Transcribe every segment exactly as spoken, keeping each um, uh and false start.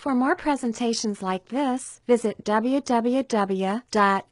For more presentations like this, visit w w w dot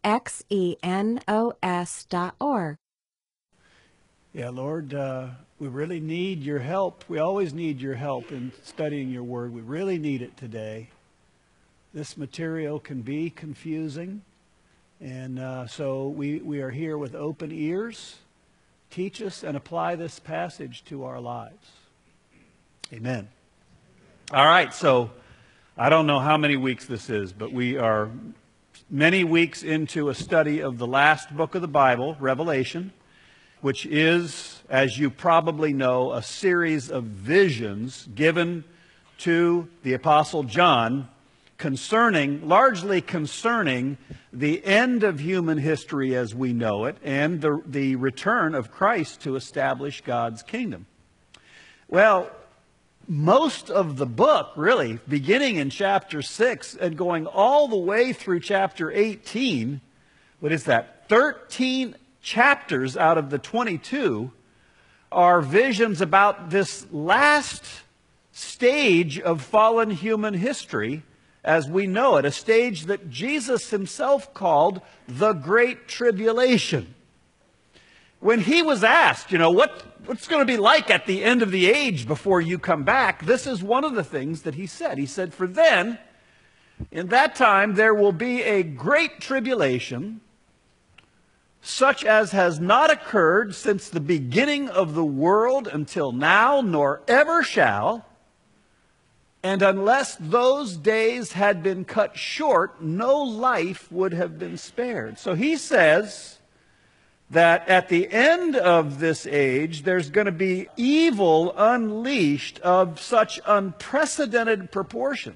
xenos dot org. Yeah, Lord, uh, we really need your help. We always need your help in studying your word. We really need it today. This material can be confusing, and uh, so we, we are here with open ears. Teach us and apply this passage to our lives. Amen. All right, so I don't know how many weeks this is, but we are many weeks into a study of the last book of the Bible, Revelation, which is, as you probably know, a series of visions given to the Apostle John concerning, largely concerning, the end of human history as we know it and the, the return of Christ to establish God's kingdom. Well, most of the book, really, beginning in chapter six and going all the way through chapter eighteen, what is that, thirteen chapters out of the twenty-two are visions about this last stage of fallen human history as we know it, a stage that Jesus himself called the Great Tribulation. When he was asked, you know, what, what's going to be like at the end of the age before you come back, this is one of the things that he said. He said, "For then, in that time, there will be a great tribulation, such as has not occurred since the beginning of the world until now, nor ever shall. And unless those days had been cut short, no life would have been spared." So he says that at the end of this age, there's going to be evil unleashed of such unprecedented proportions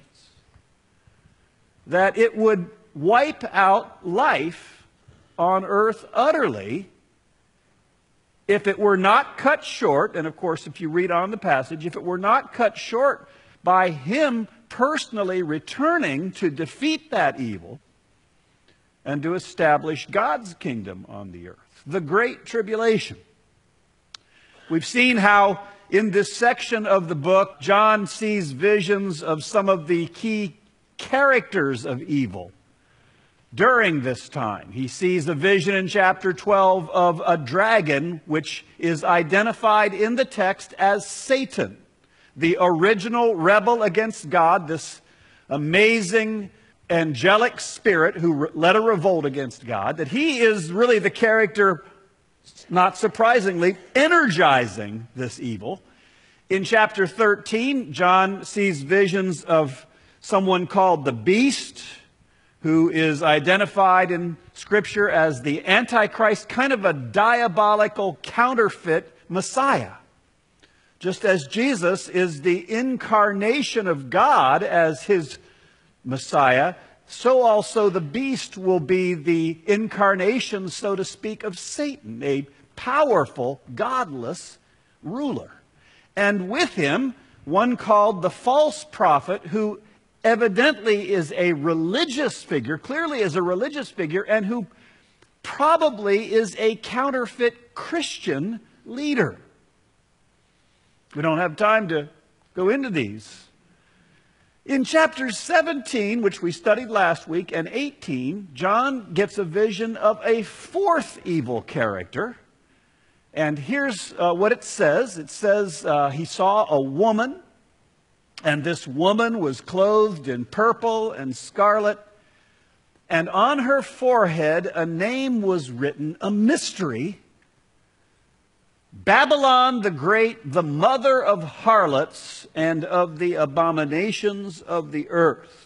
that it would wipe out life on earth utterly if it were not cut short. And of course, if you read on the passage, if it were not cut short by him personally returning to defeat that evil and to establish God's kingdom on the earth. The Great Tribulation. We've seen how in this section of the book, John sees visions of some of the key characters of evil during this time. He sees a vision in chapter twelve of a dragon, which is identified in the text as Satan, the original rebel against God, this amazing angelic spirit who led a revolt against God, that he is really the character, not surprisingly, energizing this evil. In chapter thirteen, John sees visions of someone called the Beast, who is identified in Scripture as the Antichrist, kind of a diabolical counterfeit Messiah. Just as Jesus is the incarnation of God as his Messiah, so also the beast will be the incarnation, so to speak, of Satan, a powerful, godless ruler. And with him, one called the false prophet, who evidently is a religious figure, clearly is a religious figure, and who probably is a counterfeit Christian leader. We don't have time to go into these. In chapters seventeen, which we studied last week, and eighteen, John gets a vision of a fourth evil character. And here's uh, what it says. It says uh, he saw a woman, and this woman was clothed in purple and scarlet, and on her forehead a name was written, a mystery: Babylon the Great, the mother of harlots and of the abominations of the earth.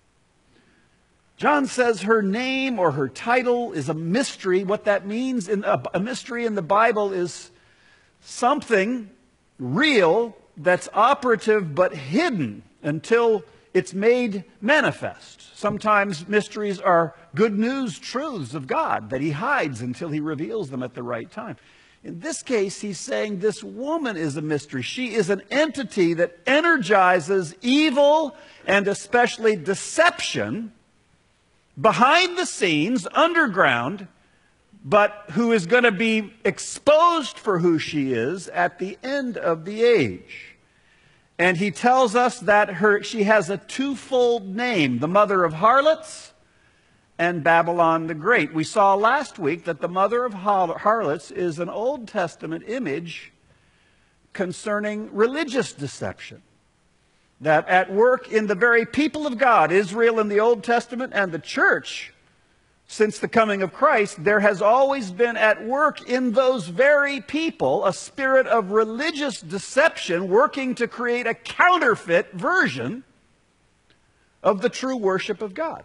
John says her name or her title is a mystery. What that means in a, a mystery in the Bible is something real that's operative but hidden until it's made manifest. Sometimes mysteries are good news truths of God that he hides until he reveals them at the right time. In this case, he's saying this woman is a mystery. She is an entity that energizes evil and especially deception behind the scenes, underground, but who is going to be exposed for who she is at the end of the age. And he tells us that her, she has a twofold name, the mother of harlots and Babylon the Great. We saw last week that the mother of harlots is an Old Testament image concerning religious deception. That at work in the very people of God, Israel in the Old Testament and the church, since the coming of Christ, there has always been at work in those very people a spirit of religious deception working to create a counterfeit version of the true worship of God.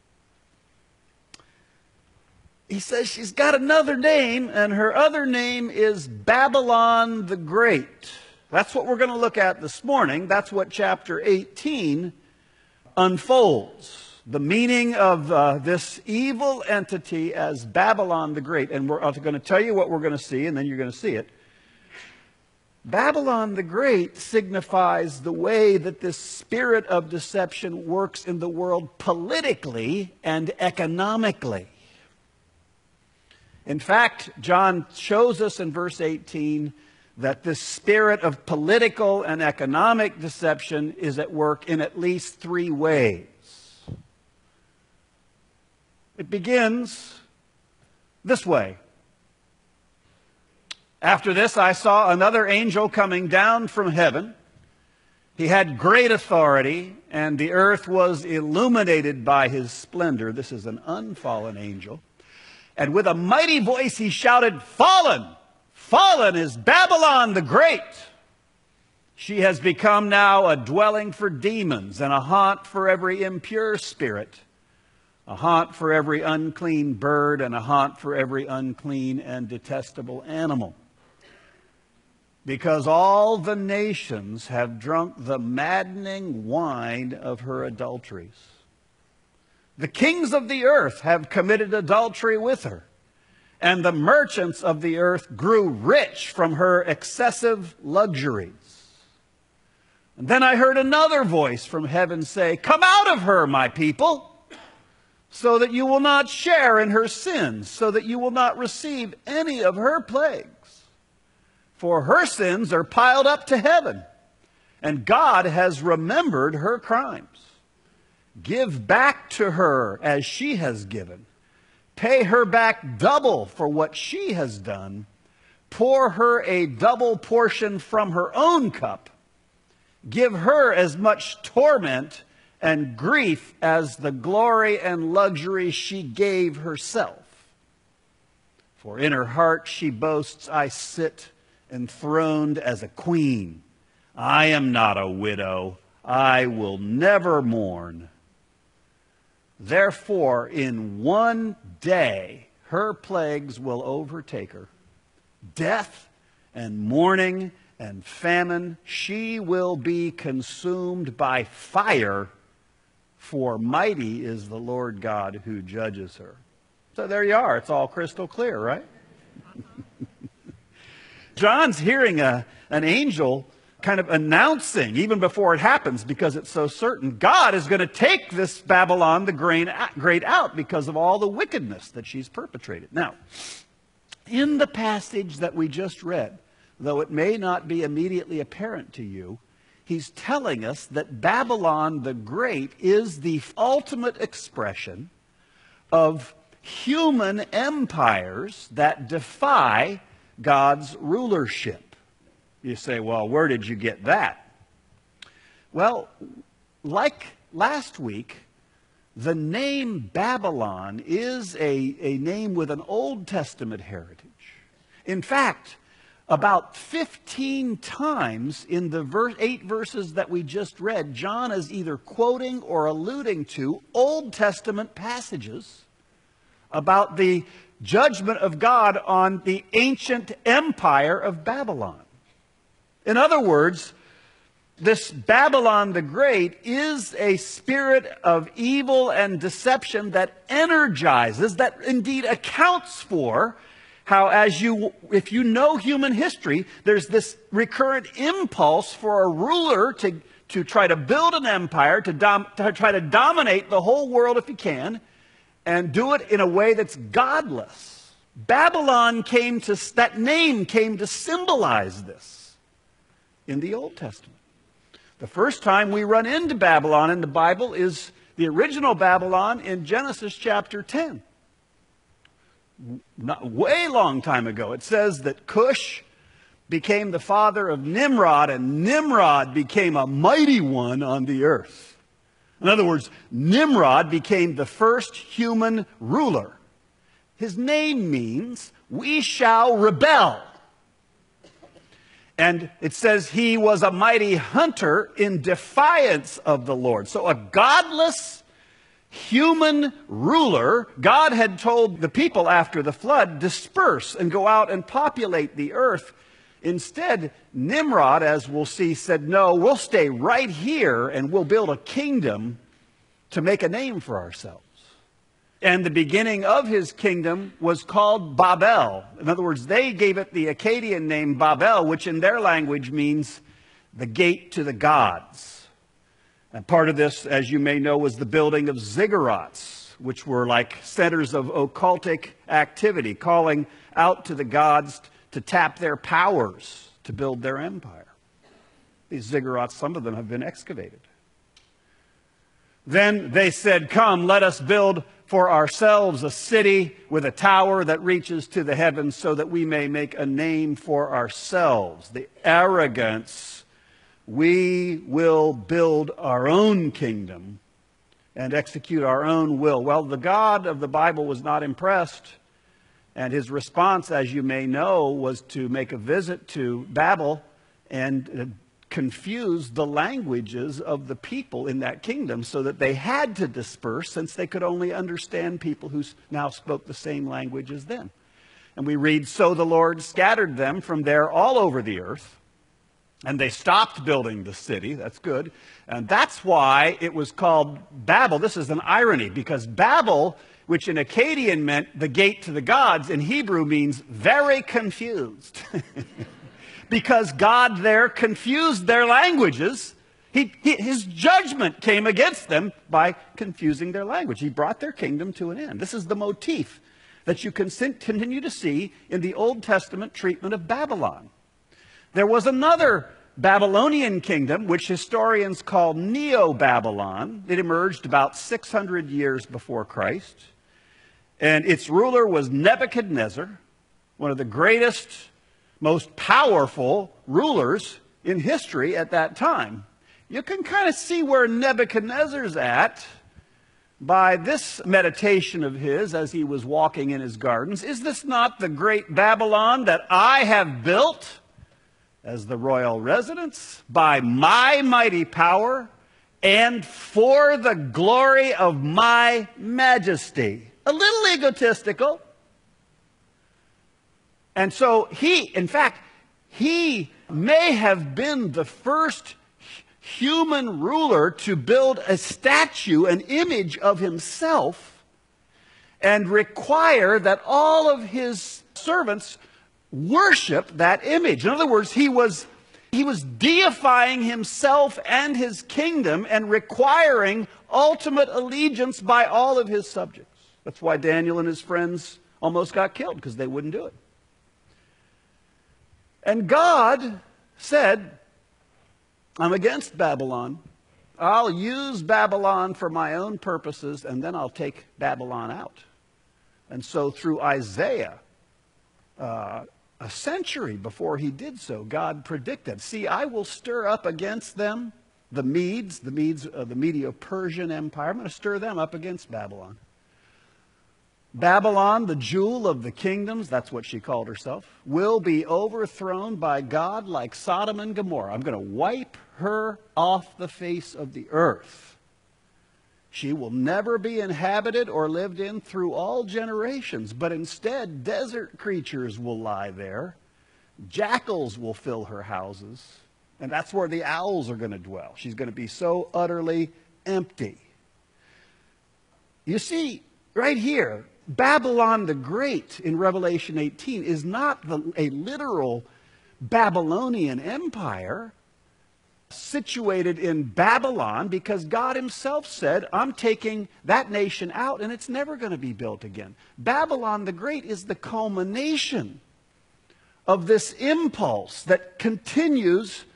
He says she's got another name, and her other name is Babylon the Great. That's what we're going to look at this morning. That's what chapter eighteen unfolds. The meaning of uh, this evil entity as Babylon the Great. And we're going to tell you what we're going to see, and then you're going to see it. Babylon the Great signifies the way that this spirit of deception works in the world politically and economically. In fact, John shows us in verse eighteen that this spirit of political and economic deception is at work in at least three ways. It begins this way. After this, I saw another angel coming down from heaven. He had great authority, and the earth was illuminated by his splendor. This is an unfallen angel. And with a mighty voice he shouted, "Fallen! Fallen is Babylon the Great! She has become now a dwelling for demons and a haunt for every impure spirit, a haunt for every unclean bird, and a haunt for every unclean and detestable animal. Because all the nations have drunk the maddening wine of her adulteries. The kings of the earth have committed adultery with her, and the merchants of the earth grew rich from her excessive luxuries. And then I heard another voice from heaven say, 'Come out of her, my people, so that you will not share in her sins, so that you will not receive any of her plagues. For her sins are piled up to heaven, and God has remembered her crimes. Give back to her as she has given. Pay her back double for what she has done. Pour her a double portion from her own cup. Give her as much torment and grief as the glory and luxury she gave herself. For in her heart she boasts, I sit enthroned as a queen. I am not a widow. I will never mourn. Therefore, in one day her plagues will overtake her. Death and mourning and famine. She will be consumed by fire. For mighty is the Lord God who judges her.'" So there you are. It's all crystal clear, right? John's hearing a, an angel kind of announcing, even before it happens, because it's so certain, God is going to take this Babylon the Great out because of all the wickedness that she's perpetrated. Now, in the passage that we just read, though it may not be immediately apparent to you, he's telling us that Babylon the Great is the ultimate expression of human empires that defy God's rulership. You say, well, where did you get that? Well, like last week, the name Babylon is a, a name with an Old Testament heritage. In fact, about fifteen times in the verse, eight verses that we just read, John is either quoting or alluding to Old Testament passages about the judgment of God on the ancient empire of Babylon. In other words, this Babylon the Great is a spirit of evil and deception that energizes, that indeed accounts for how, as you, if you know human history, there's this recurrent impulse for a ruler to, to try to build an empire, to, dom, to try to dominate the whole world if he can, and do it in a way that's godless. Babylon came to, that name came to symbolize this in the Old Testament. The first time we run into Babylon in the Bible is the original Babylon in Genesis chapter ten. Not way long time ago. It says that Cush became the father of Nimrod, and Nimrod became a mighty one on the earth. In other words, Nimrod became the first human ruler. His name means, we shall rebel. And it says he was a mighty hunter in defiance of the Lord. So a godless human ruler. God had told the people after the flood, disperse and go out and populate the earth. Instead, Nimrod, as we'll see, said, no, we'll stay right here and we'll build a kingdom to make a name for ourselves. And the beginning of his kingdom was called Babel. In other words, they gave it the Akkadian name Babel, which in their language means the gate to the gods. And part of this, as you may know, was the building of ziggurats, which were like centers of occultic activity, calling out to the gods to tap their powers to build their empire. These ziggurats, some of them have been excavated. Then they said, come, let us build for ourselves a city with a tower that reaches to the heavens so that we may make a name for ourselves. The arrogance, we will build our own kingdom and execute our own will. Well, the God of the Bible was not impressed, and his response, as you may know, was to make a visit to Babel and confuse the languages of the people in that kingdom so that they had to disperse, since they could only understand people who now spoke the same language as them. And we read, so the Lord scattered them from there all over the earth, and they stopped building the city. That's good. And that's why it was called Babel. This is an irony, because Babel, which in Akkadian meant the gate to the gods, in Hebrew means very confused. Because God there confused their languages. He, he, his judgment came against them by confusing their language. He brought their kingdom to an end. This is the motif that you can continue to see in the Old Testament treatment of Babylon. There was another Babylonian kingdom, which historians call Neo-Babylon. It emerged about six hundred years before Christ. And its ruler was Nebuchadnezzar, one of the greatest, most powerful rulers in history at that time. You can kind of see where Nebuchadnezzar's at by this meditation of his as he was walking in his gardens. Is this not the great Babylon that I have built as the royal residence by my mighty power and for the glory of my majesty? A little egotistical. And so he, in fact, he may have been the first human ruler to build a statue, an image of himself, and require that all of his servants worship that image. In other words, he was, he was deifying himself and his kingdom and requiring ultimate allegiance by all of his subjects. That's why Daniel and his friends almost got killed, because they wouldn't do it. And God said, I'm against Babylon. I'll use Babylon for my own purposes, and then I'll take Babylon out. And so through Isaiah, uh, a century before he did so, God predicted, see, I will stir up against them the Medes, the Medes of the Medo-Persian Empire. I'm going to stir them up against Babylon. Babylon, the jewel of the kingdoms, that's what she called herself, will be overthrown by God like Sodom and Gomorrah. I'm going to wipe her off the face of the earth. She will never be inhabited or lived in through all generations, but instead desert creatures will lie there. Jackals will fill her houses, and that's where the owls are going to dwell. She's going to be so utterly empty. You see, right here, Babylon the Great in Revelation eighteen is not the, a literal Babylonian empire situated in Babylon, because God himself said, I'm taking that nation out and it's never going to be built again. Babylon the Great is the culmination of this impulse that continues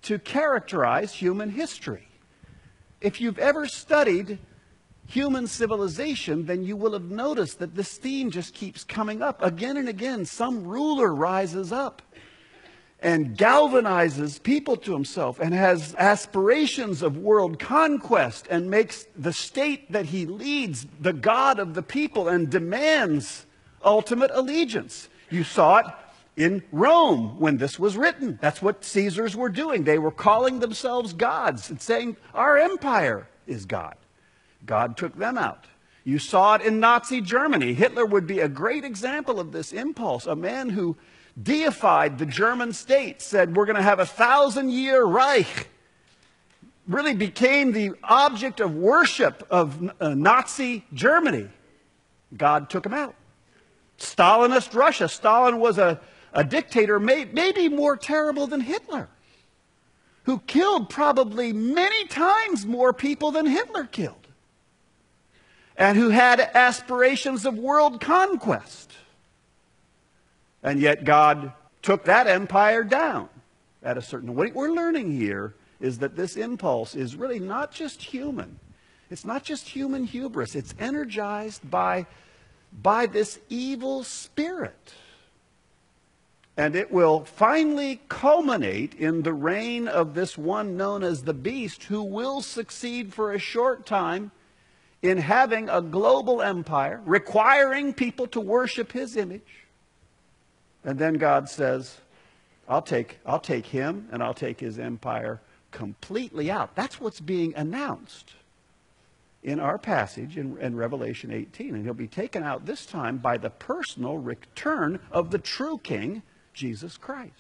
to characterize human history. If you've ever studied human civilization, then you will have noticed that this theme just keeps coming up. Again and again, some ruler rises up and galvanizes people to himself and has aspirations of world conquest and makes the state that he leads the god of the people and demands ultimate allegiance. You saw it in Rome when this was written. That's what Caesars were doing. They were calling themselves gods and saying, our empire is God. God took them out. You saw it in Nazi Germany. Hitler would be a great example of this impulse. A man who deified the German state, said we're going to have a thousand-year Reich, really became the object of worship of uh, Nazi Germany. God took him out. Stalinist Russia. Stalin was a, a dictator may, maybe more terrible than Hitler, who killed probably many times more people than Hitler killed, and who had aspirations of world conquest. And yet God took that empire down at a certain... What we're learning here is that this impulse is really not just human. It's not just human hubris. It's energized by, by this evil spirit. And it will finally culminate in the reign of this one known as the beast, who will succeed for a short time in having a global empire, requiring people to worship his image. And then God says, I'll take, I'll take him and I'll take his empire completely out. That's what's being announced in our passage in, in Revelation eighteen. And he'll be taken out this time by the personal return of the true king, Jesus Christ.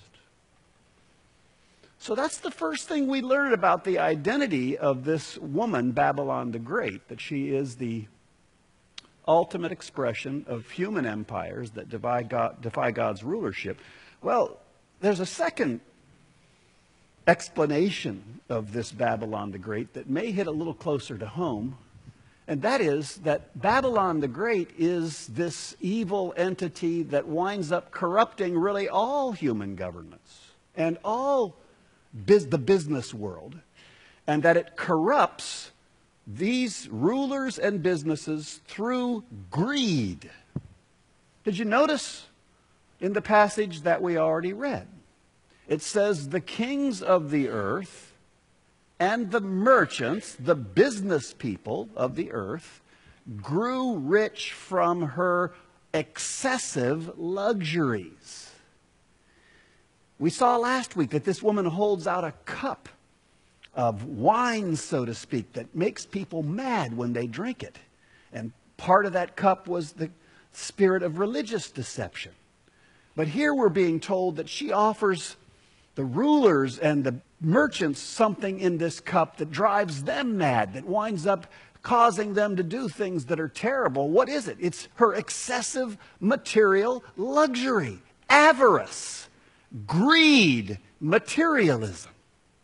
So that's the first thing we learn about the identity of this woman, Babylon the Great, that she is the ultimate expression of human empires that defy, God, defy God's rulership. Well, there's a second explanation of this Babylon the Great that may hit a little closer to home, and that is that Babylon the Great is this evil entity that winds up corrupting really all human governments and all biz- the business world, and that it corrupts these rulers and businesses through greed. Did you notice in the passage that we already read? It says the kings of the earth and the merchants, the business people of the earth, grew rich from her excessive luxuries. We saw last week that this woman holds out a cup of wine, so to speak, that makes people mad when they drink it. And part of that cup was the spirit of religious deception. But here we're being told that she offers the rulers and the merchants something in this cup that drives them mad, that winds up causing them to do things that are terrible. What is it? It's her excessive material luxury, avarice, greed, materialism.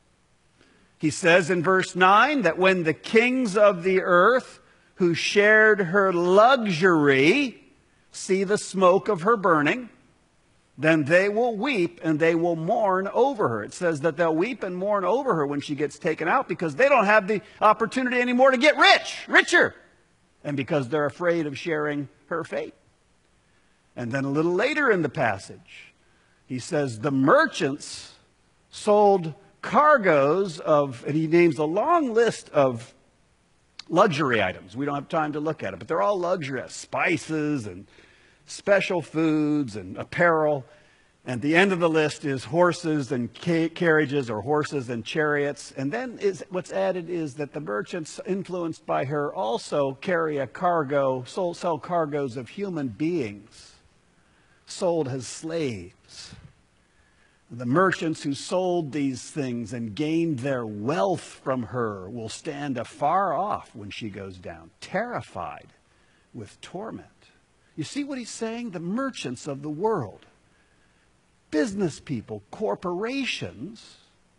He says in verse nine that when the kings of the earth who shared her luxury see the smoke of her burning, then they will weep and they will mourn over her. It says that they'll weep and mourn over her when she gets taken out because they don't have the opportunity anymore to get rich, richer, and because they're afraid of sharing her fate. And then a little later in the passage, he says the merchants sold cargoes of, and he names a long list of luxury items. We don't have time to look at it, but they're all luxury, spices and special foods and apparel. And the end of the list is horses and ca- carriages or horses and chariots. And then is, what's added is that the merchants, influenced by her, also carry a cargo, sold, sell cargoes of human beings sold as slaves. The merchants who sold these things and gained their wealth from her will stand afar off when she goes down, terrified with torment. You see what he's saying? The merchants of the world, business people, corporations,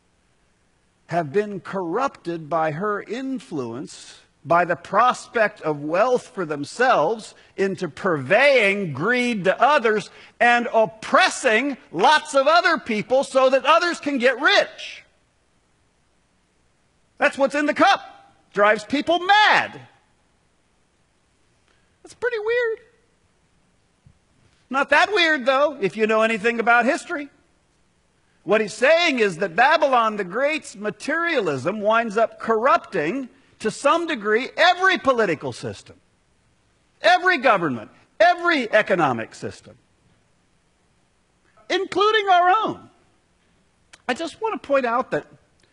have been corrupted by her influence, by the prospect of wealth for themselves, into purveying greed to others and oppressing lots of other people so that others can get rich. That's what's in the cup. Drives people mad. That's pretty weird. Not that weird, though, if you know anything about history. What he's saying is that Babylon the Great's materialism winds up corrupting, to some degree, every political system, every government, every economic system, including our own. I just want to point out that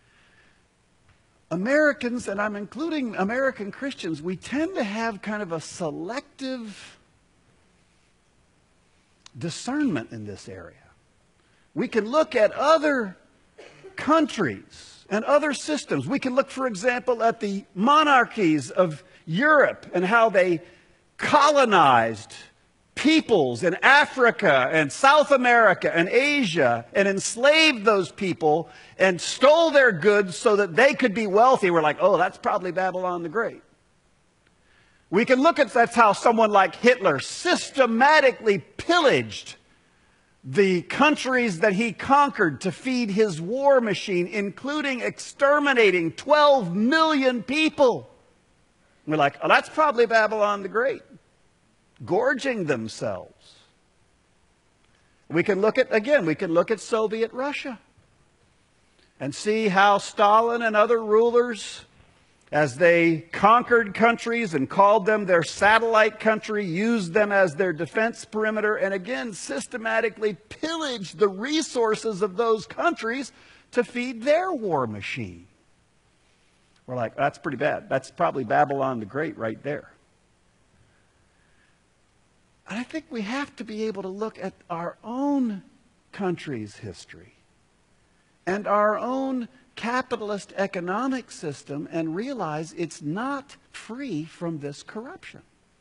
Americans, and I'm including American Christians, we tend to have kind of a selective discernment in this area. We can look at other countries and other systems. We can look, for example, at the monarchies of Europe and how they colonized peoples in Africa and South America and Asia and enslaved those people and stole their goods so that they could be wealthy. We're like, oh, that's probably Babylon the Great. We can look at that's how someone like Hitler systematically pillaged the countries that he conquered to feed his war machine, including exterminating twelve million people. We're like, oh, that's probably Babylon the Great, gorging themselves. We can look at, again, we can look at Soviet Russia and see how Stalin and other rulers, as they conquered countries and called them their satellite country, used them as their defense perimeter, and again systematically pillaged the resources of those countries to feed their war machine. We're like, that's pretty bad. That's probably Babylon the Great right there. And I think we have to be able to look at our own country's history and our own capitalist economic system and realize it's not free from this corruption.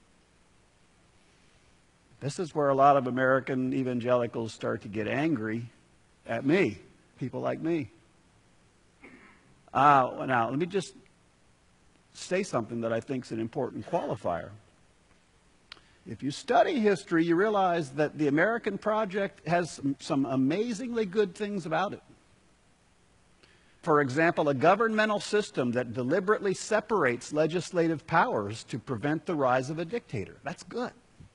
This is where a lot of American evangelicals start to get angry at me, people like me. Uh, now, let me just say something that I think is an important qualifier. If you study history, you realize that the American project has some, some amazingly good things about it. For example, a governmental system that deliberately separates legislative powers to prevent the rise of a dictator. That's good.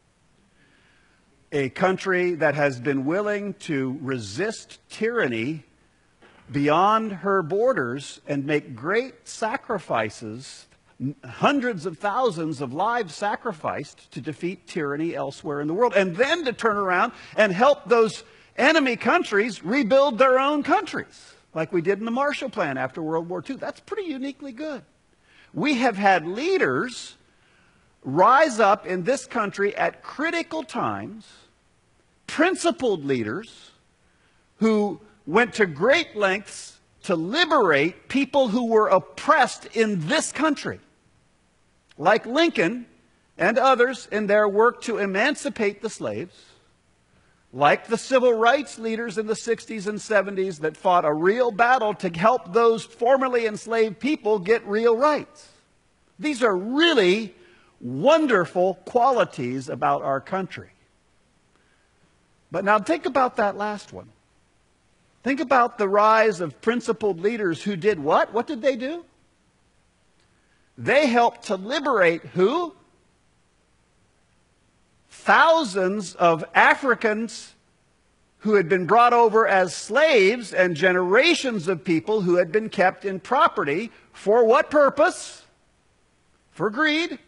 A country that has been willing to resist tyranny beyond her borders and make great sacrifices, hundreds of thousands of lives sacrificed to defeat tyranny elsewhere in the world, and then to turn around and help those enemy countries rebuild their own countries, like we did in the Marshall Plan after World War Two. That's pretty uniquely good. We have had leaders rise up in this country at critical times, principled leaders who went to great lengths to liberate people who were oppressed in this country, like Lincoln and others in their work to emancipate the slaves, like the civil rights leaders in the sixties and seventies that fought a real battle to help those formerly enslaved people get real rights. These are really wonderful qualities about our country. But now think about that last one. Think about the rise of principled leaders who did what? What did they do? They helped to liberate who? Thousands of Africans who had been brought over as slaves and generations of people who had been kept in property. For what purpose? For greed.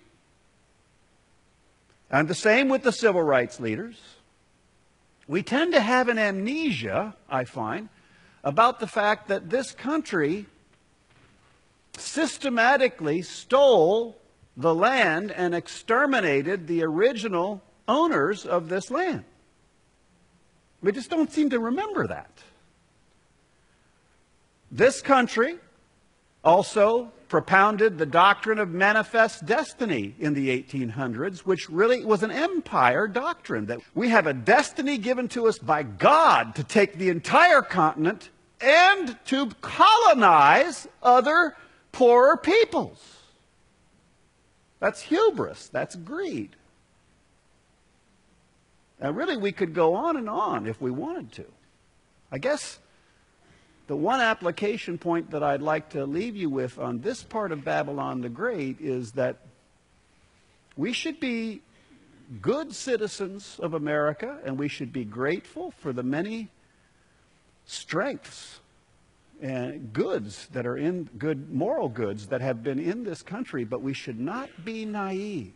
And the same with the civil rights leaders. We tend to have an amnesia, I find, about the fact that this country systematically stole the land and exterminated the original owners of this land. We just don't seem to remember that. This country also propounded the doctrine of manifest destiny in the eighteen hundreds, which really was an empire doctrine, that we have a destiny given to us by God to take the entire continent and to colonize other poorer peoples. That's hubris. That's greed. Now, really, we could go on and on if we wanted to. I guess The one application point that I'd like to leave you with on this part of Babylon the Great is that we should be good citizens of America, and we should be grateful for the many strengths and goods that are in, good moral goods that have been in this country, but we should not be naive.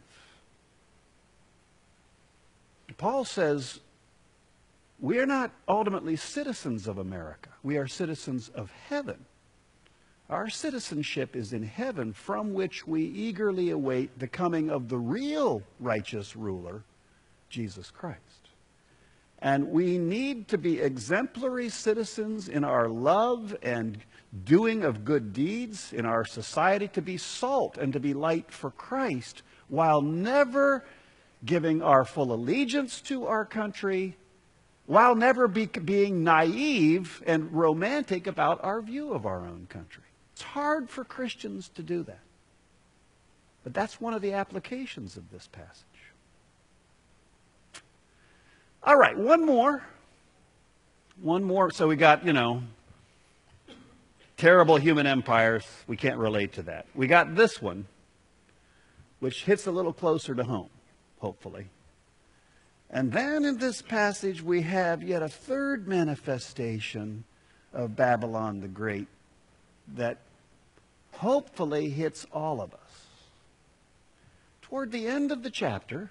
Paul says we are not ultimately citizens of America. We are citizens of heaven. Our citizenship is in heaven, from which we eagerly await the coming of the real righteous ruler, Jesus Christ. And we need to be exemplary citizens in our love and doing of good deeds in our society, to be salt and to be light for Christ, while never giving our full allegiance to our country, while never be, being naive and romantic about our view of our own country. It's hard for Christians to do that. But that's one of the applications of this passage. All right, one more. One more. So we got, you know, terrible human empires. We can't relate to that. We got this one, which hits a little closer to home, hopefully. And then in this passage we have yet a third manifestation of Babylon the Great that hopefully hits all of us. Toward the end of the chapter,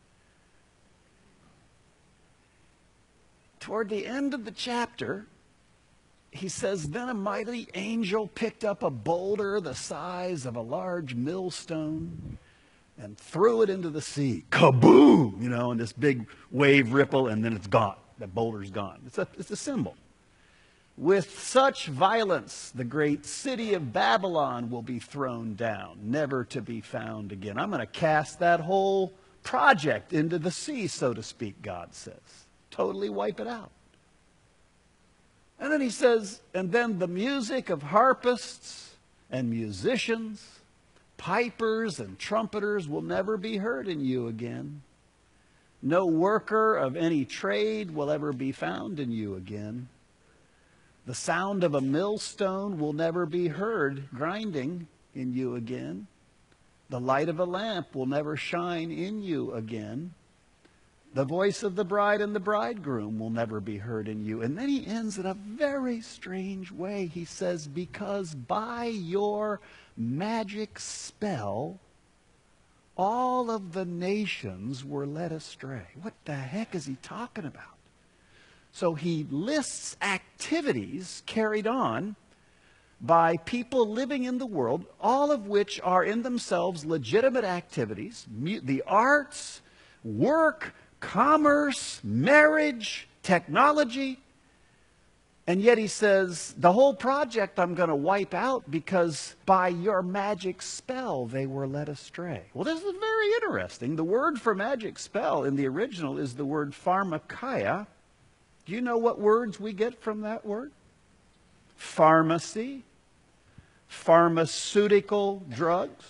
toward the end of the chapter, he says, then a mighty angel picked up a boulder the size of a large millstone and threw it into the sea. Kaboom! You know, and this big wave ripple, and then it's gone. That boulder's gone. It's a, it's a symbol. With such violence, the great city of Babylon will be thrown down, never to be found again. I'm going to cast that whole project into the sea, so to speak, God says. Totally wipe it out. And then he says, and then the music of harpists and musicians, pipers and trumpeters will never be heard in you again. No worker of any trade will ever be found in you again. The sound of a millstone will never be heard grinding in you again. The light of a lamp will never shine in you again. The voice of the bride and the bridegroom will never be heard in you. And then he ends in a very strange way. He says, because by your magic spell, all of the nations were led astray. What the heck is he talking about? So he lists activities carried on by people living in the world, all of which are in themselves legitimate activities. The arts, work, commerce, marriage, technology. And yet he says, the whole project I'm going to wipe out because by your magic spell they were led astray. Well, this is very interesting. The word for magic spell in the original is the word pharmakeia. Do you know what words we get from that word? Pharmacy, pharmaceutical drugs.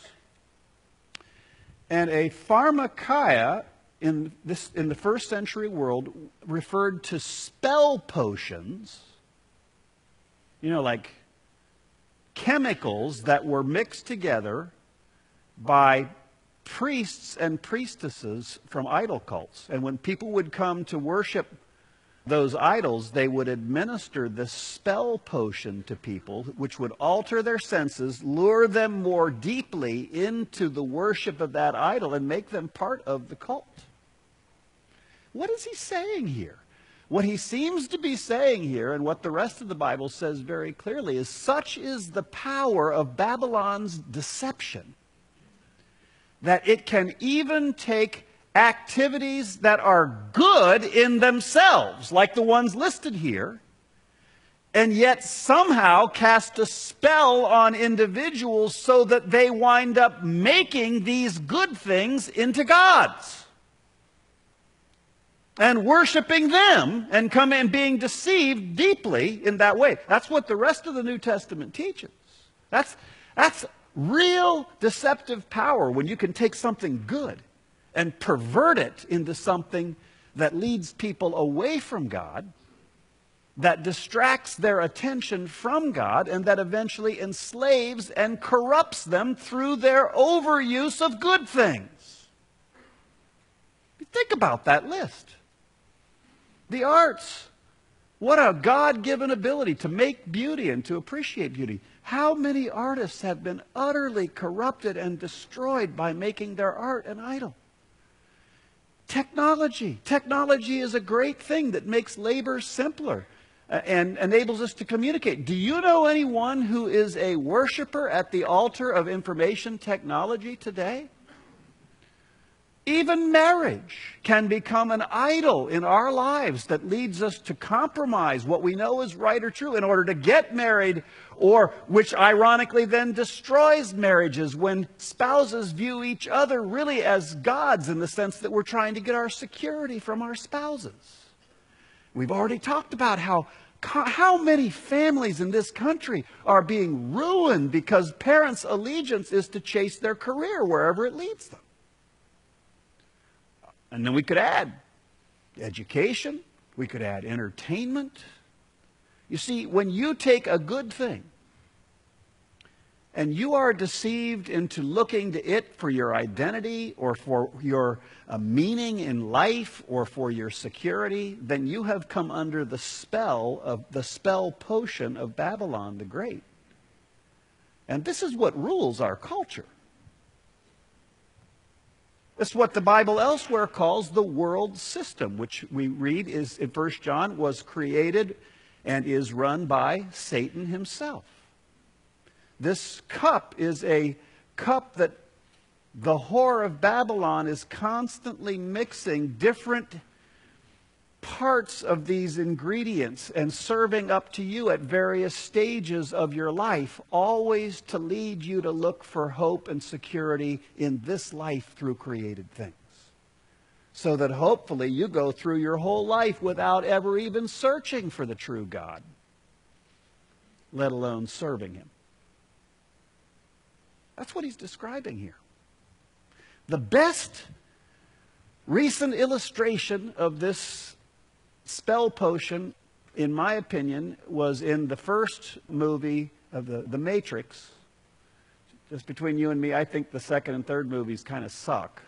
And a pharmakeia in this in the first century world referred to spell potions, you know, like chemicals that were mixed together by priests and priestesses from idol cults. And when people would come to worship those idols, they would administer this spell potion to people, which would alter their senses, lure them more deeply into the worship of that idol, and make them part of the cult. What is he saying here? What he seems to be saying here, and what the rest of the Bible says very clearly, is such is the power of Babylon's deception that it can even take activities that are good in themselves, like the ones listed here, and yet somehow cast a spell on individuals so that they wind up making these good things into gods and worshiping them, and come and being deceived deeply in that way. That's what the rest of the New Testament teaches. That's, that's real deceptive power, when you can take something good and pervert it into something that leads people away from God that distracts their attention from God and that eventually enslaves and corrupts them through their overuse of good things. Think about that list. The arts. What a God-given ability to make beauty and to appreciate beauty. How many artists have been utterly corrupted and destroyed by making their art an idol? Technology. Technology is a great thing that makes labor simpler and enables us to communicate. Do you know anyone who is a worshiper at the altar of information technology today? Even marriage can become an idol in our lives that leads us to compromise what we know is right or true in order to get married, or which ironically then destroys marriages when spouses view each other really as gods in the sense that we're trying to get our security from our spouses. We've already talked about how how many families in this country are being ruined because parents' allegiance is to chase their career wherever it leads them. And then we could add education. We could add entertainment. You see, when you take a good thing and you are deceived into looking to it for your identity or for your uh, meaning in life or for your security, then you have come under the spell of the spell potion of Babylon the Great. And this is what rules our culture. That's what the Bible elsewhere calls the world system, which we read is in First John was created and is run by Satan himself. This cup is a cup that the whore of Babylon is constantly mixing different parts of these ingredients and serving up to you at various stages of your life, always to lead you to look for hope and security in this life through created things. So that hopefully you go through your whole life without ever even searching for the true God, let alone serving Him. That's what he's describing here. The best recent illustration of this spell potion, in my opinion, was in the first movie of the, the Matrix. Just between you and me, I think the second and third movies kind of suck.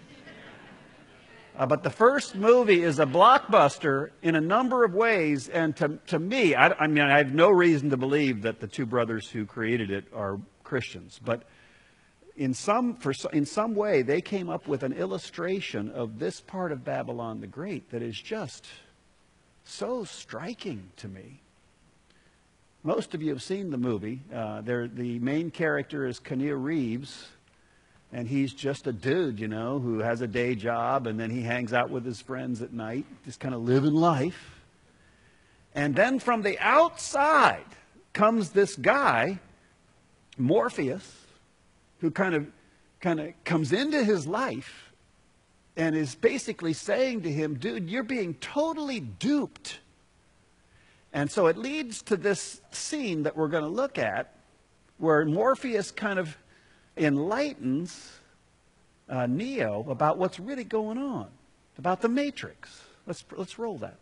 Uh, but the first movie is a blockbuster in a number of ways, and to, to me, I, I mean, I have no reason to believe that the two brothers who created it are Christians, but in some, for, in some way, they came up with an illustration of this part of Babylon the Great that is just so striking to me. Most of you have seen the movie. Uh, the main character is Keanu Reeves, and he's just a dude, you know, who has a day job, and then he hangs out with his friends at night, just kind of living life. And then from the outside comes this guy, Morpheus, who kind of, kind of comes into his life and is basically saying to him, dude, you're being totally duped. And so it leads to this scene that we're going to look at where Morpheus kind of enlightens uh, Neo about what's really going on, about the Matrix. Let's, let's roll that.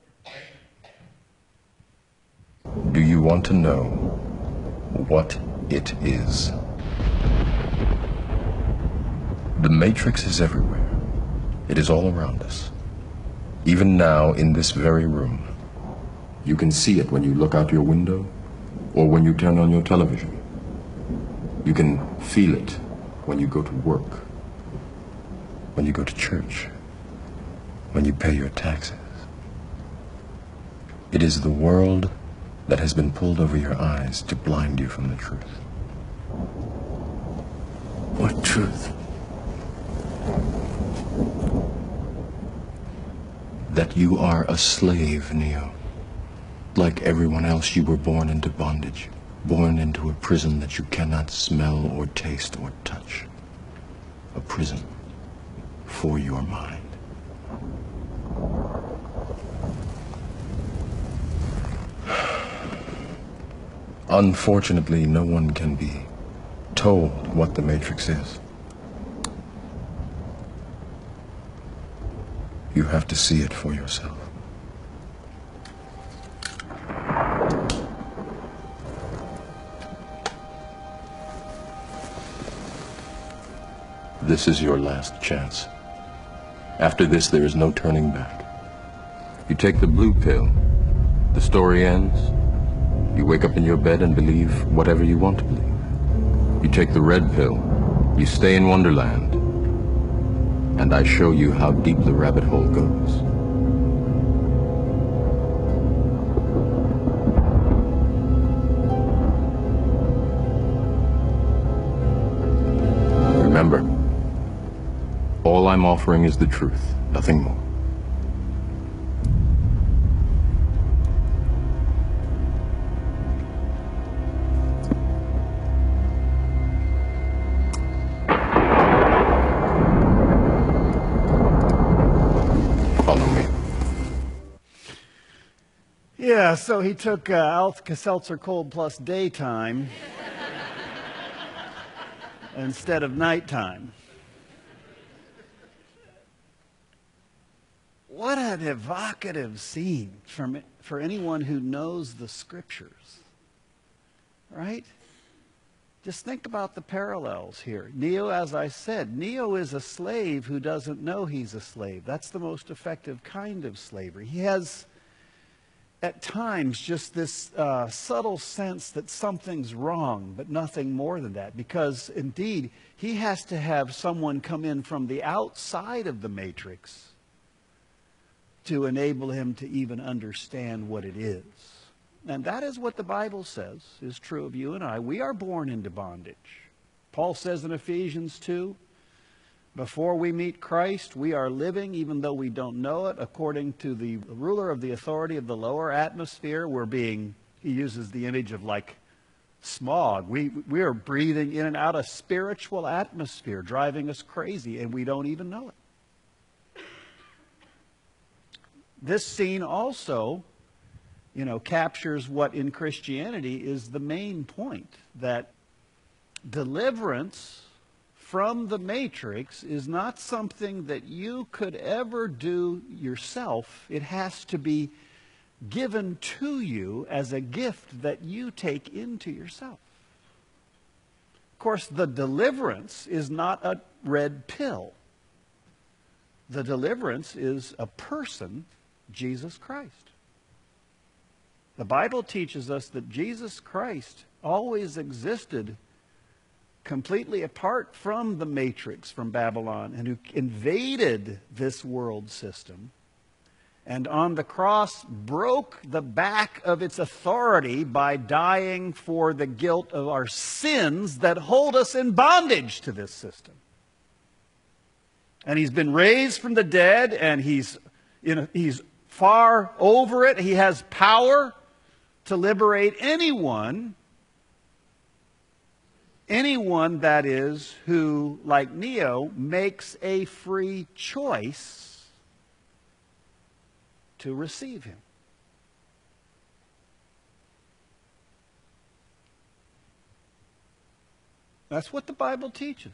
Do you want to know what it is? The Matrix is everywhere. It is all around us. Even now, in this very room. You can see it when you look out your window or when you turn on your television. You can feel it when you go to work, when you go to church, when you pay your taxes. It is the world that has been pulled over your eyes to blind you from the truth. What truth? That you are a slave, Neo. Like everyone else, you were born into bondage, born into a prison that you cannot smell or taste or touch. A prison for your mind. Unfortunately, no one can be told what the Matrix is. You have to see it for yourself. This is your last chance. After this, there is no turning back. You take the blue pill, the story ends. You wake up in your bed and believe whatever you want to believe. You take the red pill, you stay in Wonderland, and I show you how deep the rabbit hole goes. Remember, all I'm offering is the truth, nothing more. Follow me. Yeah, so he took uh, Alka-Seltzer Cold Plus daytime instead of nighttime. What an evocative scene from, for anyone who knows the scriptures, right? Just think about the parallels here. Neo, as I said, Neo is a slave who doesn't know he's a slave. That's the most effective kind of slavery. He has, at times, just this uh, subtle sense that something's wrong, but nothing more than that. Because, indeed, he has to have someone come in from the outside of the matrix to enable him to even understand what it is. And that is what the Bible says is true of you and I. We are born into bondage. Paul says in Ephesians two, before we meet Christ, we are living, even though we don't know it, according to the ruler of the authority of the lower atmosphere. We're being, he uses the image of like smog. We, we are breathing in and out a spiritual atmosphere, driving us crazy, and we don't even know it. This scene also, you know, captures what in Christianity is the main point, that deliverance from the matrix is not something that you could ever do yourself. It has to be given to you as a gift that you take into yourself. Of course, the deliverance is not a red pill. The deliverance is a person, Jesus Christ. The Bible teaches us that Jesus Christ always existed completely apart from the matrix, from Babylon, and who invaded this world system, and on the cross broke the back of its authority by dying for the guilt of our sins that hold us in bondage to this system. And he's been raised from the dead, and he's, you know, he's far over it. He has power to liberate anyone, anyone that is, who, like Neo, makes a free choice to receive him. That's what the Bible teaches.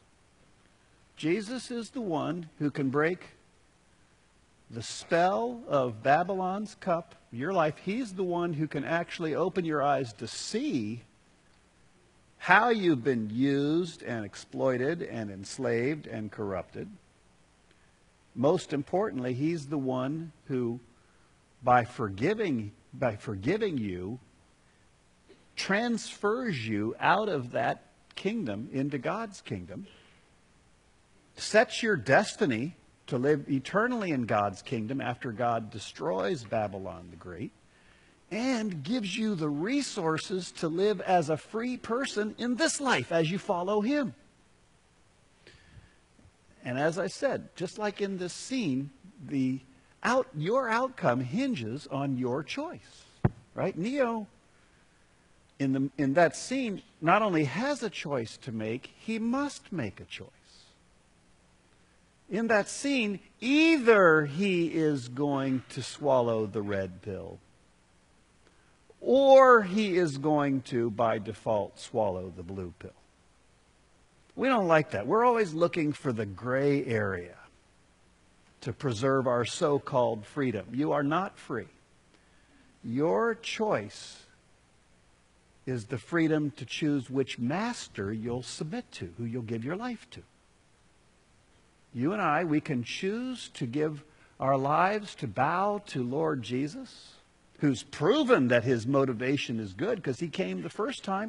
Jesus is the one who can break the spell of Babylon's cup, your life. He's the one who can actually open your eyes to see how you've been used and exploited and enslaved and corrupted. Most importantly, he's the one who, by forgiving, by forgiving you, transfers you out of that kingdom into God's kingdom, sets your destiny to live eternally in God's kingdom after God destroys Babylon the Great, and gives you the resources to live as a free person in this life as you follow him. And as I said, just like in this scene, the out, your outcome hinges on your choice, right? Neo, in, the, in that scene, not only has a choice to make, he must make a choice. In that scene, either he is going to swallow the red pill, or he is going to, by default, swallow the blue pill. We don't like that. We're always looking for the gray area to preserve our so-called freedom. You are not free. Your choice is the freedom to choose which master you'll submit to, who you'll give your life to. You and I, we can choose to give our lives to bow to Lord Jesus, who's proven that his motivation is good because he came the first time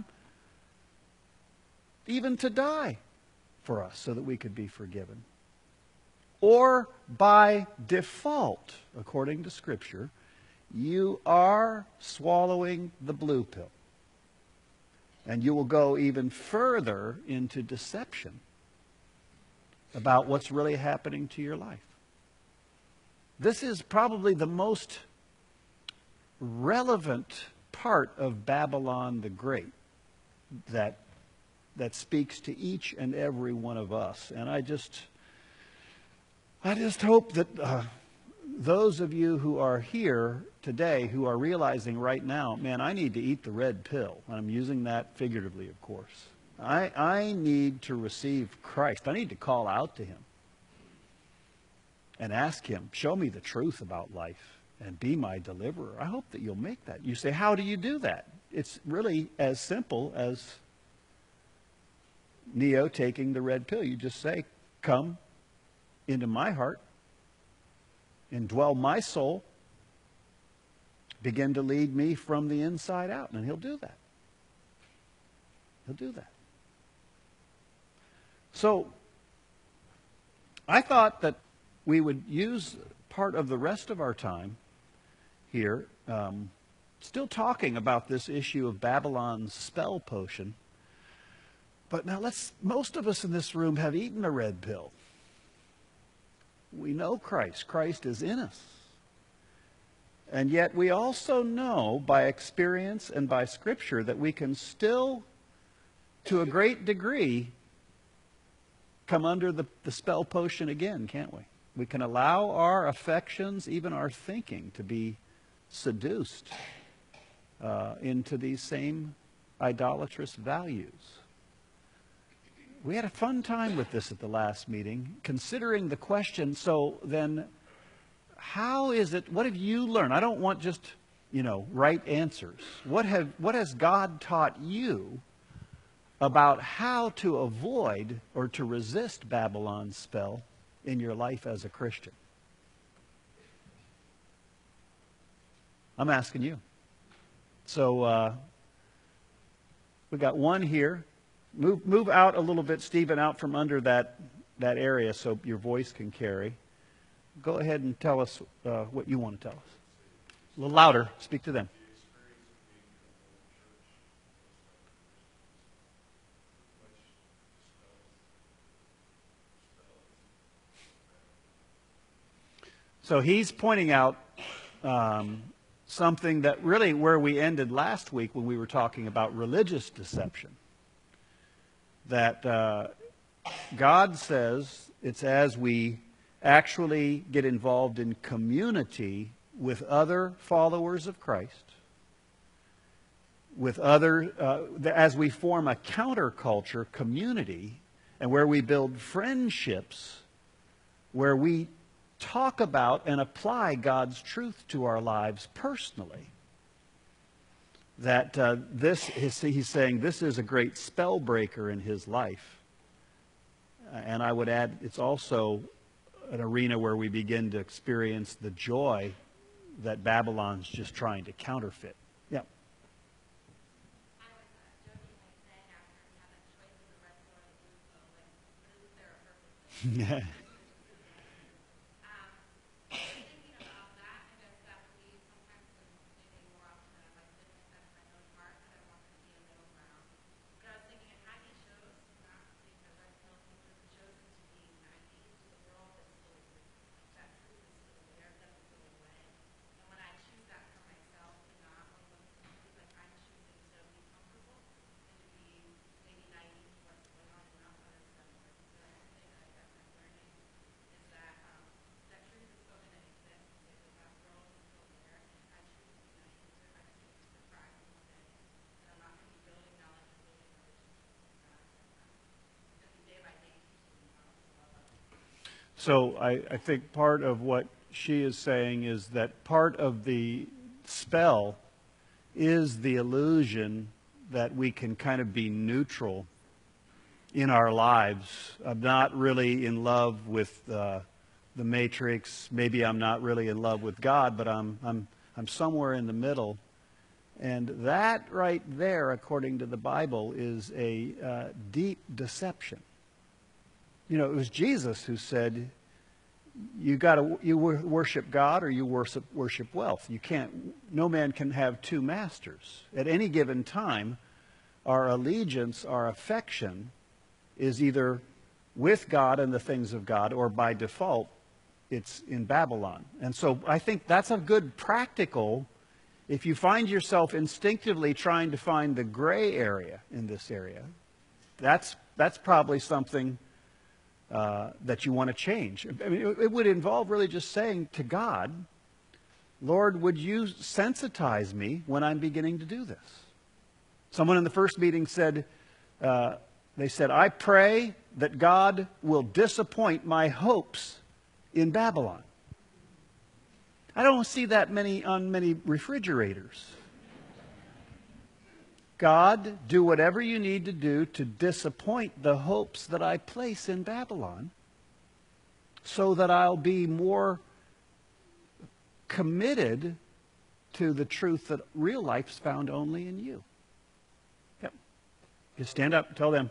even to die for us so that we could be forgiven. Or by default, according to Scripture, you are swallowing the blue pill. And you will go even further into deception about what's really happening to your life. This is probably the most relevant part of Babylon the Great that, that speaks to each and every one of us. And I just, I just hope that uh, those of you who are here today who are realizing right now, man, I need to eat the red pill. And I'm using that figuratively, of course. I, I need to receive Christ. I need to call out to him and ask him, show me the truth about life and be my deliverer. I hope that you'll make that. You say, how do you do that? It's really as simple as Neo taking the red pill. You just say, come into my heart, indwell my soul, begin to lead me from the inside out. And he'll do that. He'll do that. So, I thought that we would use part of the rest of our time here, um, still talking about this issue of Babylon's spell potion. But now let's, most of us in this room have eaten a red pill. We know Christ. Christ is in us. And yet we also know by experience and by Scripture that we can still, to a great degree, come under the, the spell potion again, can't we? We can allow our affections, even our thinking, to be seduced uh, into these same idolatrous values. We had a fun time with this at the last meeting, considering the question, so then how is it, what have you learned? I don't want just, you know, right answers. What have, what has God taught you about how to avoid or to resist Babylon's spell in your life as a Christian? I'm asking you. So uh, we got one here. Move, move out a little bit, Stephen, out from under that, that area so your voice can carry. Go ahead and tell us uh, what you want to tell us. A little louder. Speak to them. So he's pointing out um, something that really where we ended last week when we were talking about religious deception. That uh, God says it's as we actually get involved in community with other followers of Christ, with other, uh, as we form a counterculture community, and where we build friendships, where we talk about and apply God's truth to our lives personally. That uh, this, is, he's saying this is a great spell breaker in his life. And I would add, it's also an arena where we begin to experience the joy that Babylon's just trying to counterfeit. Yeah. Yeah. So I, I think part of what she is saying is that part of the spell is the illusion that we can kind of be neutral in our lives. I'm not really in love with uh, the Matrix. Maybe I'm not really in love with God, but I'm, I'm, I'm somewhere in the middle. And that right there, according to the Bible, is a uh, deep deception. You know, it was Jesus who said, you got to you worship God or you worship worship wealth. You can't. No man can have two masters. At any given time, our allegiance, our affection, is either with God and the things of God, or by default, it's in Babylon. And so I think that's a good practical. If you find yourself instinctively trying to find the gray area in this area, that's that's probably something Uh, that you want to change. I mean, it, it would involve really just saying to God, Lord, would you sensitize me when I'm beginning to do this? Someone in the first meeting said, uh, they said, I pray that God will disappoint my hopes in Babylon. I don't see that many on many refrigerators. God, do whatever you need to do to disappoint the hopes that I place in Babylon so that I'll be more committed to the truth that real life's found only in you. Yep. You stand up, tell them.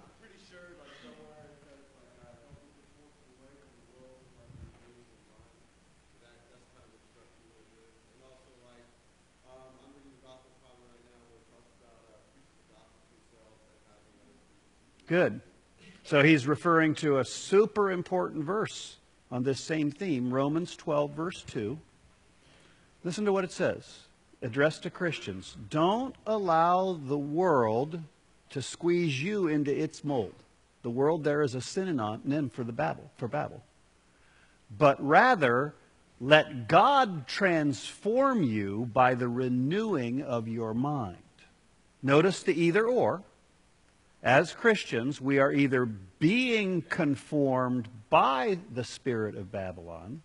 Good. So he's referring to a super important verse on this same theme, Romans twelve, verse two. Listen to what it says, addressed to Christians. Don't allow the world to squeeze you into its mold. The world there is a synonym for the Babel, for Babel. But rather, let God transform you by the renewing of your mind. Notice the either or. As Christians, we are either being conformed by the spirit of Babylon,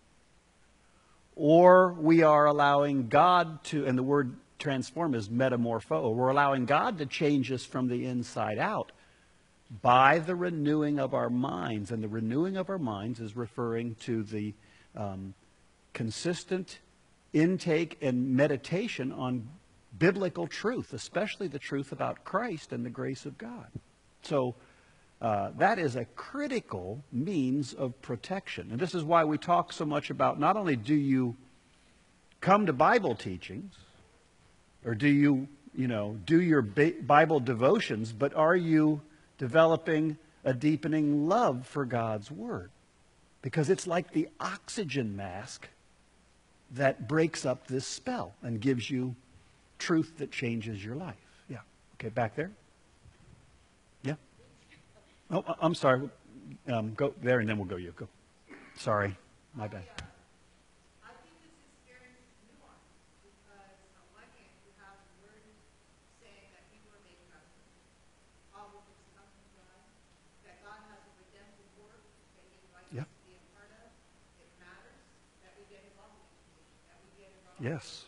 or we are allowing God to, and the word transform is metamorpho, we're allowing God to change us from the inside out by the renewing of our minds. And the renewing of our minds is referring to the um, consistent intake and meditation on biblical truth, especially the truth about Christ and the grace of God. So uh, that is a critical means of protection. And this is why we talk so much about not only do you come to Bible teachings, or do you, you know, do your Bible devotions, but are you developing a deepening love for God's Word? Because it's like the oxygen mask that breaks up this spell and gives you truth that changes your life. Yeah. Okay, back there. Yeah. Oh, I'm sorry. Um, go there, and then we'll go you. Go. Sorry, my bad. I think this experience is nuanced because on one hand you have the word saying that people are made custom. All of it's come from God. That God has a redemptive work that He invites Yeah. us to be a part of. It matters that we get involved in education, that we get involved. Yes.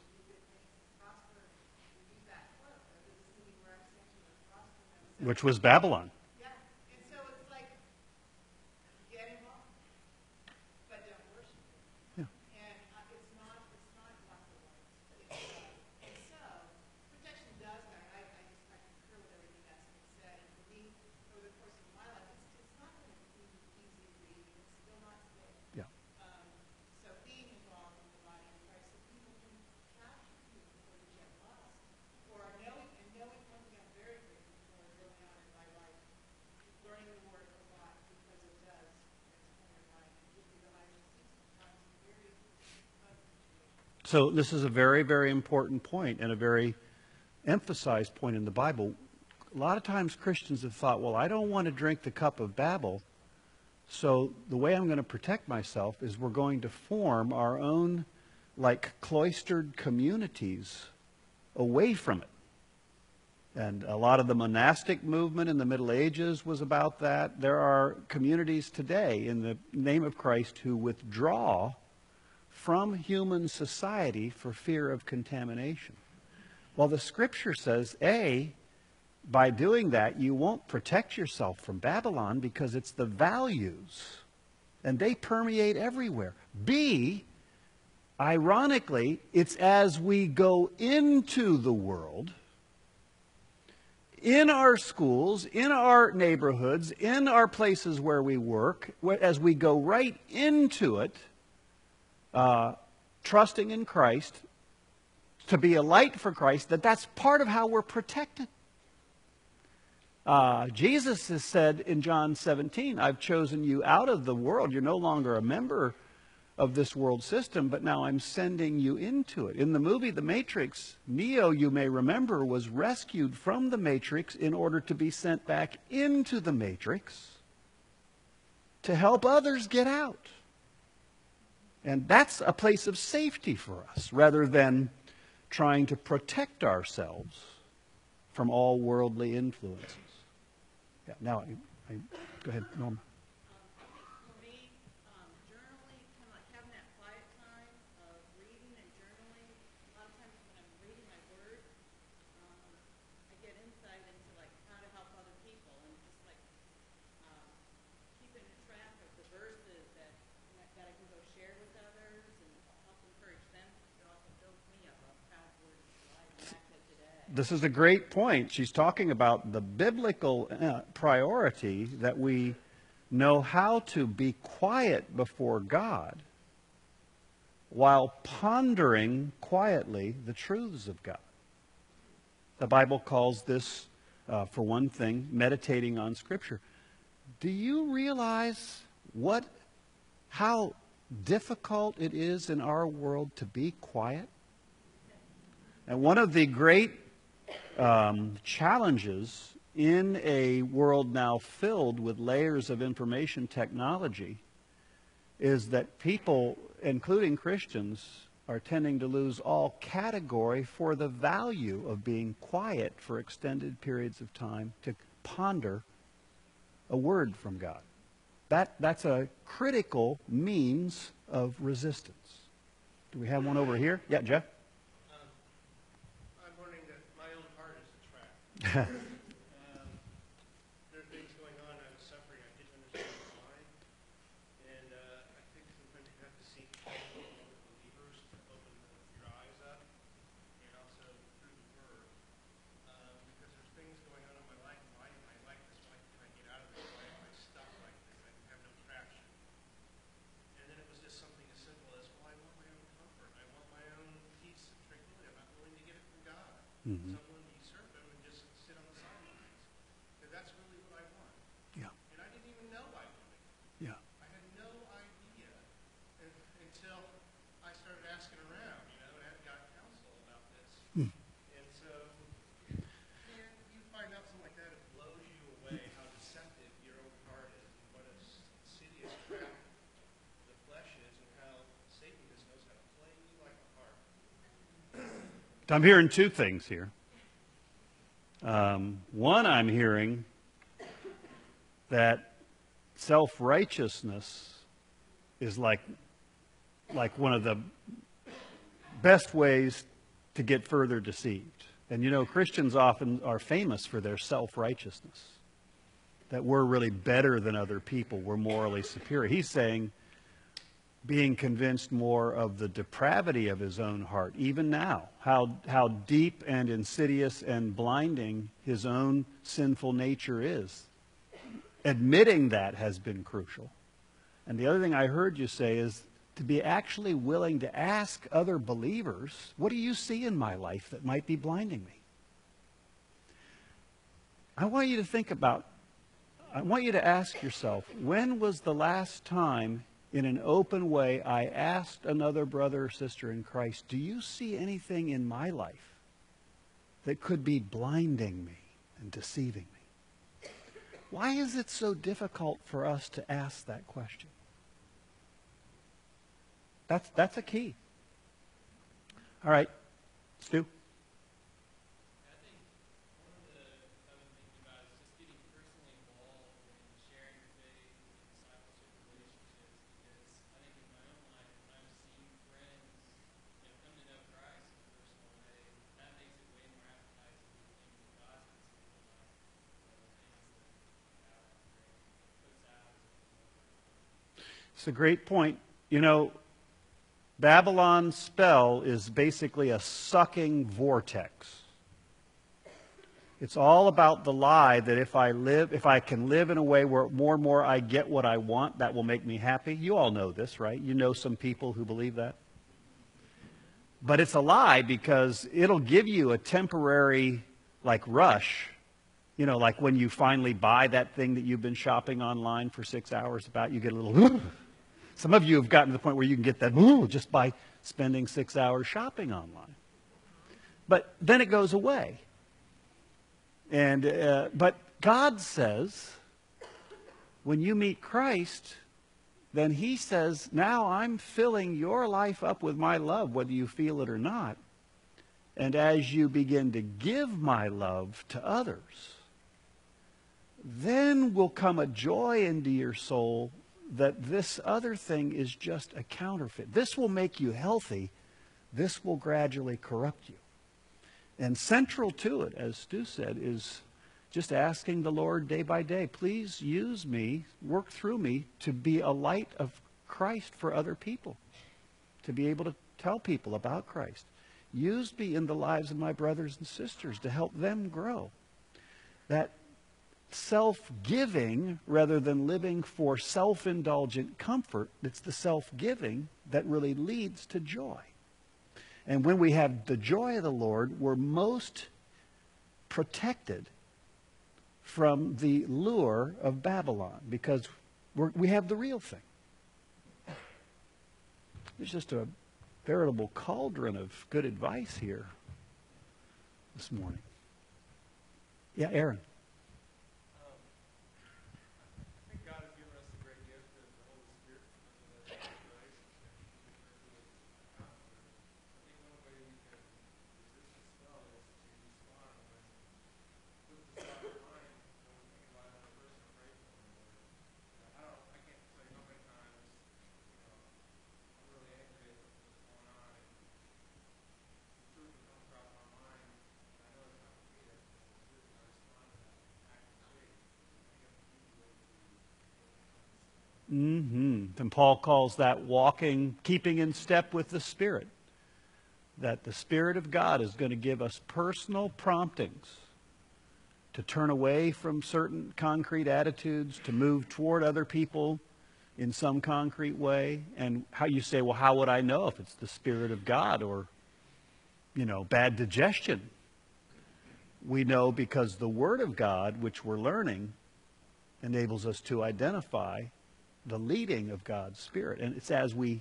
Which was Babylon. Yeah, and so it's like, get involved, but don't worship it. Yeah. And uh, it's not, it's not black or white. It's, uh, and so, protection does matter. I, I just, I concur with everything that's been said. And for me, over the course of my life, it's, it's not going to be easy reading. It's still not today. Yeah. Um, so being involved in the body of Christ, so people can capture you before you get lost. Or knowing, and knowing one thing I'm very grateful for early on in my life, learning the Word a lot because it does transform your mind and give you the eyes to see sometimes very ugly situations. So this is a very, very important point and a very emphasized point in the Bible. A lot of times Christians have thought, well, I don't want to drink the cup of Babel, so the way I'm going to protect myself is we're going to form our own, like, cloistered communities away from it. And a lot of the monastic movement in the Middle Ages was about that. There are communities today in the name of Christ who withdraw from human society for fear of contamination. Well, the Scripture says, A, by doing that, you won't protect yourself from Babylon because it's the values, and they permeate everywhere. B, ironically, it's as we go into the world, in our schools, in our neighborhoods, in our places where we work, as we go right into it, uh, trusting in Christ, to be a light for Christ, that that's part of how we're protected. Uh, Jesus has said in John seventeen, I've chosen you out of the world. You're no longer a member of this world system, but now I'm sending you into it. In the movie The Matrix, Neo, you may remember, was rescued from the Matrix in order to be sent back into the Matrix to help others get out. And that's a place of safety for us, rather than trying to protect ourselves from all worldly influences. Yeah, now, I, I, go ahead, Norma. For me, um, journaling, kind of like having that quiet time of reading and journaling. A lot of times when I'm reading my word, um, I get insight into like how to help other people and just like um, keeping track of the verses that that I can go share with others and help encourage them. It also builds me up of God's word in my life back to today. This is a great point. She's talking about the biblical uh, priority that we know how to be quiet before God while pondering quietly the truths of God. The Bible calls this, uh, for one thing, meditating on Scripture. Do you realize what, how difficult it is in our world to be quiet? And one of the great um, challenges in a world now filled with layers of information technology is that people, including Christians, are tending to lose all category for the value of being quiet for extended periods of time to ponder a word from God. That, that's a critical means of resistance. Do we have one over here? Yeah, Jeff? I'm learning that my own heart is a trap. um, there are things going on. I was suffering. I didn't understand why. And uh, I think sometimes you have to seek counsel from other believers to open the, your eyes up, and also through the Word. Um, because there's things going on in my life. Why am I like this? Why can I get out of this? Why am I stuck like this? I have no traction. And then it was just something as simple as, well, I want my own comfort. I want my own peace and tranquility. I'm not willing to get it from God. Mhm. Someone usurp him and just sit on the sidelines. Because that's really what I want. Yeah. And I didn't even know I wanted it. Yeah. I had no idea un until I started asking around, you know, and I got counsel about this. Hmm. And so, man, you find out something like that, it blows you away how deceptive your own heart is and what a insidious trap the flesh is and how Satan just knows how to play you like a harp. I'm hearing two things here. Um, one, I'm hearing that self-righteousness is like, like one of the best ways to get further deceived. And you know, Christians often are famous for their self-righteousness, that we're really better than other people, we're morally superior. He's saying, being convinced more of the depravity of his own heart, even now, how, how deep and insidious and blinding his own sinful nature is. Admitting that has been crucial. And the other thing I heard you say is to be actually willing to ask other believers, what do you see in my life that might be blinding me? I want you to think about, I want you to ask yourself, when was the last time in an open way I asked another brother or sister in Christ, do you see anything in my life that could be blinding me and deceiving me? Why is it so difficult for us to ask that question? That's, that's a key. All right, Stu? I think one of the things I've been thinking about is just getting personally involved in sharing your faith and discipleship relationships, because I think in my own life, when I'm seeing friends, you know, come to know Christ in a personal way, that makes it way more appetizing to the things that God's been saying in my It's a great point. You know, Babylon's spell is basically a sucking vortex. It's all about the lie that if I live, if I can live in a way where more and more I get what I want, that will make me happy. You all know this, right? You know some people who believe that. But it's a lie because it'll give you a temporary, like, rush. You know, like when you finally buy that thing that you've been shopping online for six hours about, you get a little, some of you have gotten to the point where you can get that just by spending six hours shopping online. But then it goes away. And uh, but God says, when you meet Christ, then he says, now I'm filling your life up with my love, whether you feel it or not. And as you begin to give my love to others, then will come a joy into your soul that this other thing is just a counterfeit. This will make you healthy. This will gradually corrupt you. And central to it, as Stu said, is just asking the Lord day by day, please use me, work through me to be a light of Christ for other people, to be able to tell people about Christ. Use me in the lives of my brothers and sisters to help them grow. That self-giving rather than living for self-indulgent comfort, it's the self-giving that really leads to joy. And when we have the joy of the Lord, we're most protected from the lure of Babylon because we're, we have the real thing. There's just a veritable cauldron of good advice here this morning. Yeah, Aaron. Mm-hmm. And Paul calls that walking, keeping in step with the Spirit. That the Spirit of God is going to give us personal promptings to turn away from certain concrete attitudes, to move toward other people in some concrete way. And how you say, well, how would I know if it's the Spirit of God or, you know, bad digestion? We know because the Word of God, which we're learning, enables us to identify the leading of God's Spirit. And it's as we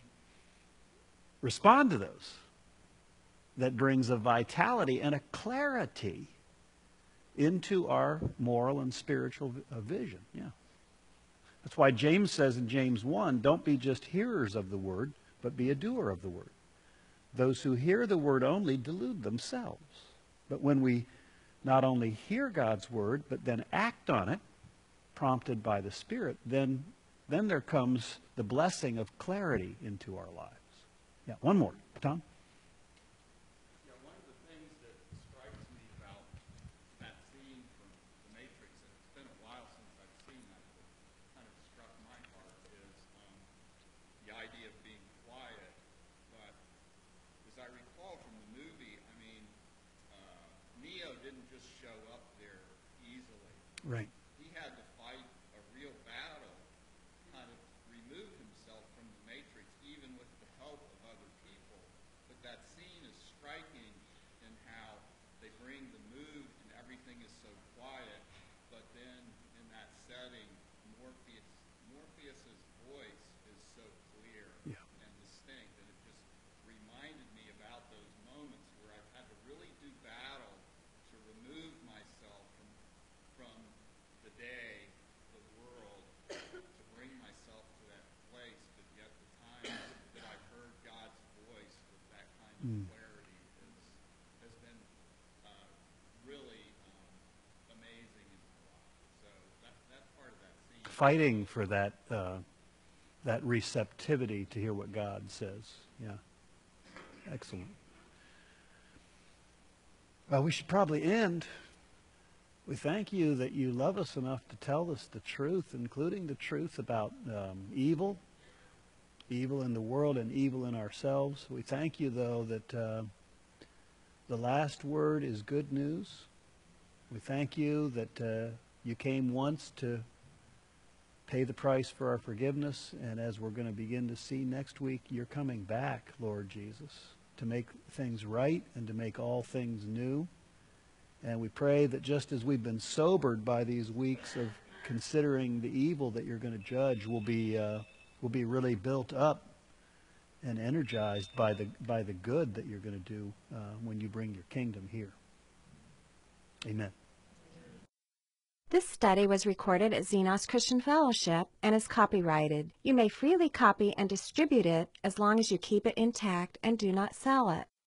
respond to those that brings a vitality and a clarity into our moral and spiritual vision. Yeah. That's why James says in James one, don't be just hearers of the word, but be a doer of the word. Those who hear the word only delude themselves. But when we not only hear God's word, but then act on it, prompted by the Spirit, then Then there comes the blessing of clarity into our lives. Yeah, one more. Tom? Yeah, one of the things that strikes me about that scene from The Matrix, and it's been a while since I've seen that, but kind of struck my heart, is um, the idea of being quiet. But as I recall from the movie, I mean, uh, Neo didn't just show up there easily. Right. He had to fight a real battle, kind of remove himself from the Matrix, even with the help of other people. But that scene is striking in how they bring the mood and everything is so quiet, but then in that setting, Morpheus, Morpheus's voice is so clear Yeah. and distinct, and it just reminded me about those moments where I've had to really do battle to remove myself from from the day, the world, to bring myself to that place, but yet the time that I've heard God's voice with that kind of Mm. clarity is, has been uh, really um, amazing in my life. So that, that part of that scene. Fighting for that, uh, that receptivity to hear what God says. Yeah. Excellent. Well, we should probably end. We thank you that you love us enough to tell us the truth, including the truth about um, evil, evil in the world and evil in ourselves. We thank you, though, that uh, the last word is good news. We thank you that uh, you came once to pay the price for our forgiveness, and as we're going to begin to see next week, you're coming back, Lord Jesus, to make things right and to make all things new. And we pray that just as we've been sobered by these weeks of considering the evil that you're going to judge, we'll be uh, we'll be really built up and energized by the by the good that you're going to do uh, when you bring your kingdom here. Amen. This study was recorded at Xenos Christian Fellowship and is copyrighted. You may freely copy and distribute it as long as you keep it intact and do not sell it.